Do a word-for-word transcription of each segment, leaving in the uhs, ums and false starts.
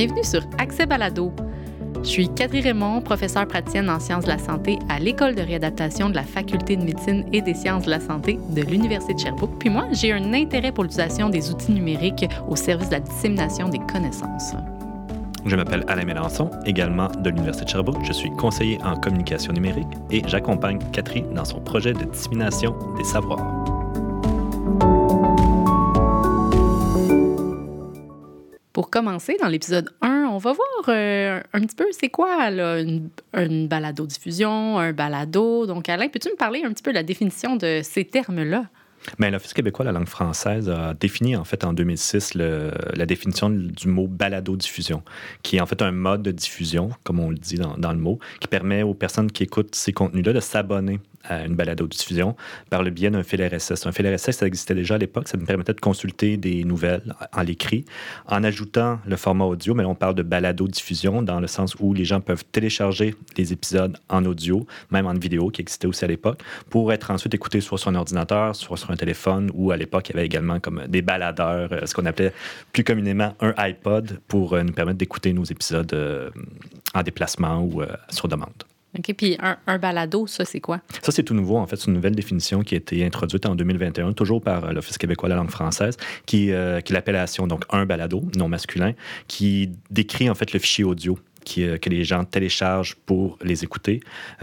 Bienvenue sur Accès Balado. Je suis Catherine Raymond, professeure praticienne en sciences de la santé à l'École de réadaptation de la Faculté de médecine et des sciences de la santé de l'Université de Sherbrooke. Puis moi, j'ai un intérêt pour l'utilisation des outils numériques au service de la dissémination des connaissances. Je m'appelle Alain Mélenchon, également de l'Université de Sherbrooke. Je suis conseiller en communication numérique et j'accompagne Catherine dans son projet de dissémination des savoirs. Pour commencer, dans l'épisode un, on va voir euh, un petit peu c'est quoi là, une, une balado-diffusion, un balado. Donc, Alain, peux-tu me parler un petit peu de la définition de ces termes-là? Bien, l'Office québécois de la langue française a défini en fait en deux mille six le, la définition du mot balado-diffusion, qui est en fait un mode de diffusion, comme on le dit dans, dans le mot, qui permet aux personnes qui écoutent ces contenus-là de s'abonner à une balado-diffusion par le biais d'un fil R S S. Un fil R S S, ça existait déjà à l'époque, ça nous permettait de consulter des nouvelles en l'écrit. En ajoutant le format audio, mais on parle de balado-diffusion dans le sens où les gens peuvent télécharger les épisodes en audio, même en vidéo, qui existait aussi à l'époque, pour être ensuite écoutés soit sur un ordinateur, soit sur un téléphone, ou à l'époque, il y avait également comme des baladeurs, ce qu'on appelait plus communément un iPod, pour nous permettre d'écouter nos épisodes en déplacement ou sur demande. OK, puis un, un balado, ça, c'est quoi? Ça, c'est tout nouveau. En fait, c'est une nouvelle définition qui a été introduite en deux mille vingt et un, toujours par l'Office québécois de la langue française, qui, euh, qui est l'appellation, donc un balado, non masculin, qui décrit en fait le fichier audio qui, euh, que les gens téléchargent pour les écouter.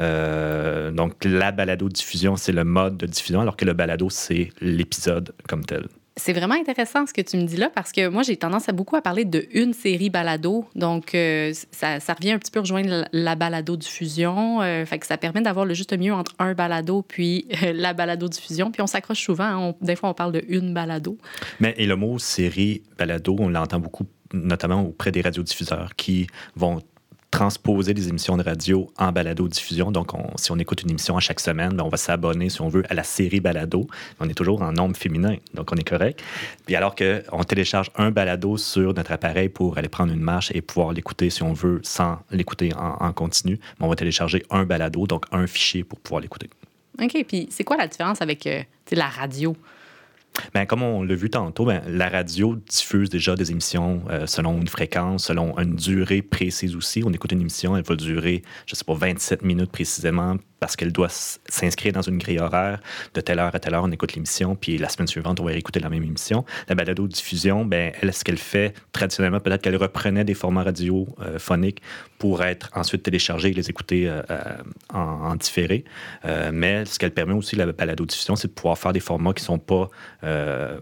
Euh, donc, la balado-diffusion, c'est le mode de diffusion, alors que le balado, c'est l'épisode comme tel. C'est vraiment intéressant ce que tu me dis là, parce que moi, j'ai tendance à beaucoup à parler de une série balado. Donc, euh, ça, ça revient un petit peu rejoindre la, la balado-diffusion. Euh, fait que ça permet d'avoir le juste milieu entre un balado puis euh, la balado-diffusion. Puis on s'accroche souvent. Hein, on, des fois, on parle de une balado. Mais et le mot série balado, on l'entend beaucoup, notamment auprès des radiodiffuseurs qui vont transposer des émissions de radio en balado-diffusion. Donc, on, si on écoute une émission à chaque semaine, bien, on va s'abonner, si on veut, à la série balado. On est toujours en nombre féminin, donc on est correct. Puis alors qu'on télécharge un balado sur notre appareil pour aller prendre une marche et pouvoir l'écouter, si on veut, sans l'écouter en, en continu, on va télécharger un balado, donc un fichier pour pouvoir l'écouter. OK, puis c'est quoi la différence avec euh, la radio? Bien, comme on l'a vu tantôt, bien, la radio diffuse déjà des émissions euh, selon une fréquence, selon une durée précise aussi. On écoute une émission, elle va durer, je ne sais pas, vingt-sept minutes précisément parce qu'elle doit s'inscrire dans une grille horaire. De telle heure à telle heure, on écoute l'émission, puis la semaine suivante, on va réécouter la même émission. La balado-diffusion, bien, elle, ce qu'elle fait traditionnellement, peut-être qu'elle reprenait des formats radiophoniques pour être ensuite téléchargés et les écouter euh, en, en différé. Euh, mais ce qu'elle permet aussi, la balado-diffusion, c'est de pouvoir faire des formats qui ne sont pas Euh,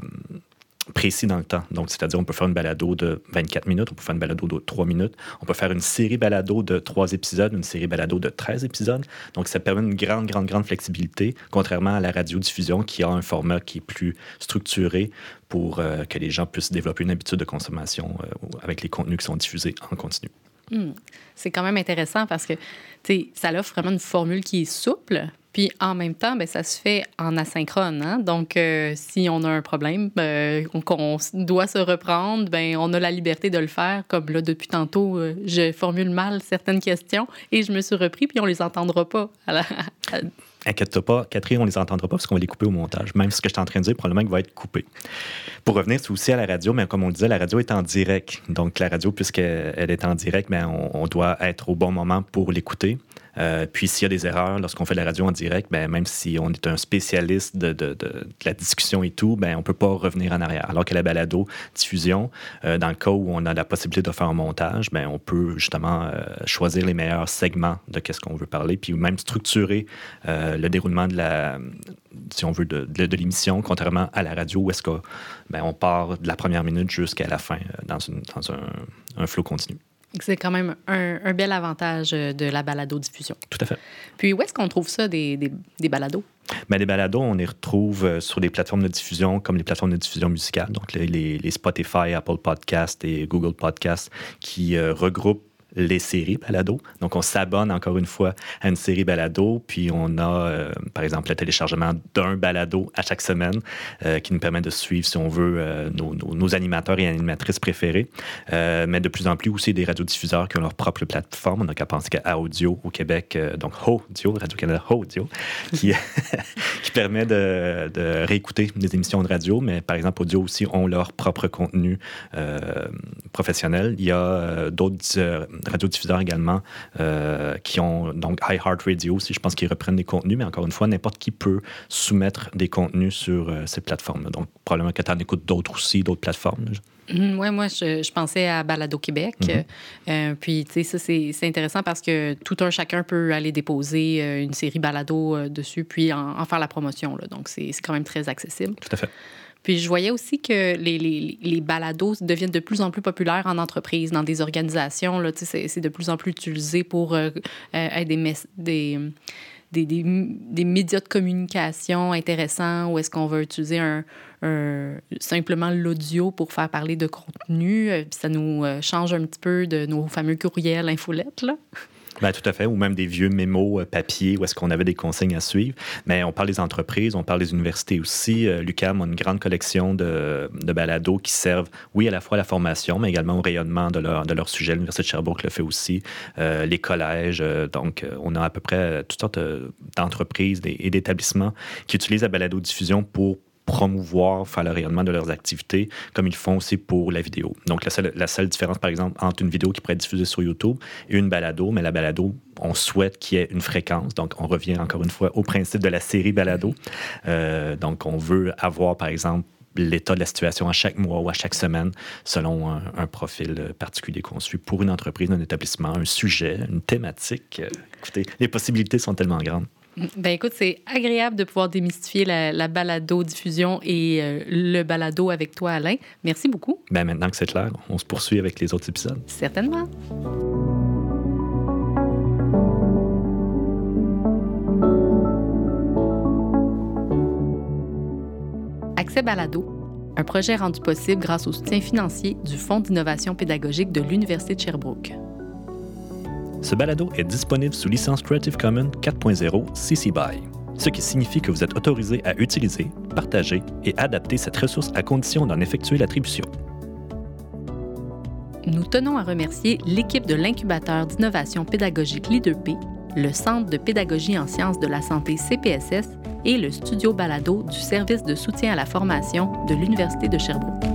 précis dans le temps. Donc, c'est-à-dire, on peut faire une balado de vingt-quatre minutes, on peut faire une balado de trois minutes, on peut faire une série balado de trois épisodes, une série balado de treize épisodes. Donc, ça permet une grande, grande, grande flexibilité, contrairement à la radiodiffusion qui a un format qui est plus structuré pour euh, que les gens puissent développer une habitude de consommation euh, avec les contenus qui sont diffusés en continu. Mmh. C'est quand même intéressant parce que ça offre vraiment une formule qui est souple. Puis en même temps, bien, ça se fait en asynchrone. Hein? Donc, euh, si on a un problème, euh, qu'on doit se reprendre, bien, on a la liberté de le faire. Comme là, depuis tantôt, euh, je formule mal certaines questions et je me suis repris, puis on les entendra pas. Alors, Inquiète-toi pas, Catherine, on les entendra pas parce qu'on va les couper au montage. Même ce que je suis en train de dire, probablement qu'il va être coupé. Pour revenir aussi à la radio, mais comme on le disait, la radio est en direct. Donc, la radio, puisqu'elle est en direct, bien, on, on doit être au bon moment pour l'écouter. Euh, puis, s'il y a des erreurs lorsqu'on fait de la radio en direct, bien, même si on est un spécialiste de, de, de, de la discussion et tout, bien, on ne peut pas revenir en arrière. Alors que la balado-diffusion, euh, dans le cas où on a la possibilité de faire un montage, bien, on peut justement euh, choisir les meilleurs segments de ce qu'on veut parler, puis même structurer euh, le déroulement de la, si on veut, de, de, de l'émission, contrairement à la radio où est-ce qu'on ben, part de la première minute jusqu'à la fin euh, dans, une, dans un, un flow continu. C'est quand même un, un bel avantage de la balado-diffusion. Tout à fait. Puis où est-ce qu'on trouve ça, des, des, des balados? Bien, les balados, on les retrouve sur des plateformes de diffusion comme les plateformes de diffusion musicale, donc les, les, les Spotify, Apple Podcasts et Google Podcasts qui euh, regroupent les séries balado. Donc, on s'abonne encore une fois à une série balado, puis on a, euh, par exemple, le téléchargement d'un balado à chaque semaine euh, qui nous permet de suivre, si on veut, euh, nos, nos, nos animateurs et animatrices préférés. Euh, mais de plus en plus aussi des radiodiffuseurs qui ont leur propre plateforme. On n'a qu'à penser qu'à Audio au Québec, euh, donc Audio, Radio-Canada Audio, qui, qui permet de, de réécouter des émissions de radio, mais par exemple, Audio aussi ont leur propre contenu euh, professionnel. Il y a euh, d'autres euh, radiodiffuseurs également euh, qui ont, donc iHeartRadio aussi, je pense qu'ils reprennent des contenus, mais encore une fois, n'importe qui peut soumettre des contenus sur euh, ces plateformes-là. Donc, probablement que tu en écoutes d'autres aussi, d'autres plateformes. Mmh, oui, moi, je, je pensais à Balado Québec. Mm-hmm. Euh, puis, tu sais, ça, c'est, c'est intéressant parce que tout un chacun peut aller déposer euh, une série balado euh, dessus, puis en, en faire la promotion. Là. Donc, c'est, c'est quand même très accessible. Tout à fait. Puis, je voyais aussi que les, les, les balados deviennent de plus en plus populaires en entreprise, dans des organisations. Là, tu sais, c'est, c'est de plus en plus utilisé pour euh, euh, être des... Mes- des Des, des, des médias de communication intéressants où est-ce qu'on va utiliser un, un, simplement l'audio pour faire parler de contenu. Puis ça nous change un petit peu de nos fameux courriels infolettes, là. Bien, tout à fait, ou même des vieux mémos euh, papier où est-ce qu'on avait des consignes à suivre. Mais on parle des entreprises, on parle des universités aussi. Euh, L'U Q A M a une grande collection de, de balados qui servent, oui, à la fois à la formation, mais également au rayonnement de leur, de leur sujet. L'Université de Sherbrooke le fait aussi. Euh, les collèges, euh, donc euh, on a à peu près toutes sortes euh, d'entreprises et d'établissements qui utilisent la balado-diffusion pour promouvoir, faire le rayonnement de leurs activités, comme ils font aussi pour la vidéo. Donc, la seule, la seule différence, par exemple, entre une vidéo qui pourrait être diffusée sur YouTube et une balado, mais la balado, on souhaite qu'il y ait une fréquence. Donc, on revient encore une fois au principe de la série balado. Euh, donc, on veut avoir, par exemple, l'état de la situation à chaque mois ou à chaque semaine, selon un, un profil particulier qu'on suit pour une entreprise, un établissement, un sujet, une thématique. Euh, écoutez, les possibilités sont tellement grandes. Ben écoute, c'est agréable de pouvoir démystifier la, la balado-diffusion et euh, le balado avec toi, Alain. Merci beaucoup. Ben maintenant que c'est clair, on se poursuit avec les autres épisodes. Certainement. Accès Balado, un projet rendu possible grâce au soutien financier du Fonds d'innovation pédagogique de l'Université de Sherbrooke. Ce balado est disponible sous licence Creative Commons quatre point zéro C C B Y, ce qui signifie que vous êtes autorisé à utiliser, partager et adapter cette ressource à condition d'en effectuer l'attribution. Nous tenons à remercier l'équipe de l'incubateur d'innovation pédagogique Leader P, le Centre de pédagogie en sciences de la santé C P S S et le studio balado du Service de soutien à la formation de l'Université de Sherbrooke.